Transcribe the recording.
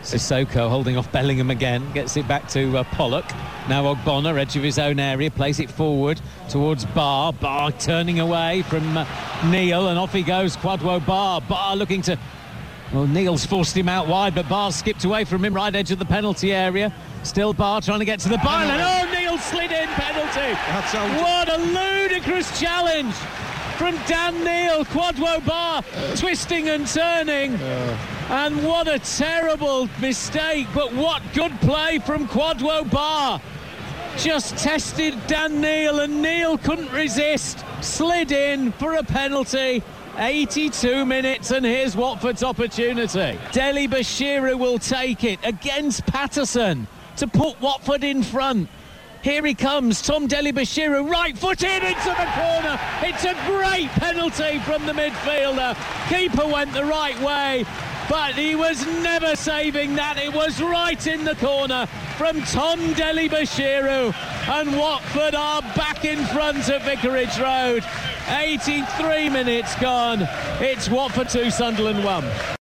Sissoko holding off Bellingham again, gets it back to Pollock. Now Ogbonna, edge of his own area, plays it forward towards Barr. Barr turning away from Neil, and off he goes, Kwadwo Barr. Barr looking to... Well, Neil's forced him out wide, but Barr skipped away from him, right edge of the penalty area. Still Barr trying to get to the byline. Oh, Neil slid in, penalty. What a ludicrous challenge from Dan Neil. Kwadwo Barr twisting and turning. And what a terrible mistake, but what good play from Kwadwo Barr. Just tested Dan Neil, and Neil couldn't resist. Slid in for a penalty. 82 minutes, and here's Watford's opportunity. Deli Bashiru will take it against Patterson to put Watford in front. Here he comes, Tom Deli Bashiru, right foot in into the corner. It's a great penalty from the midfielder. Keeper went the right way, but he was never saving that. It was right in the corner from Tom Deli Bashiru, and Watford are back in front at Vicarage Road. 83 minutes gone. It's Watford 2, Sunderland 1.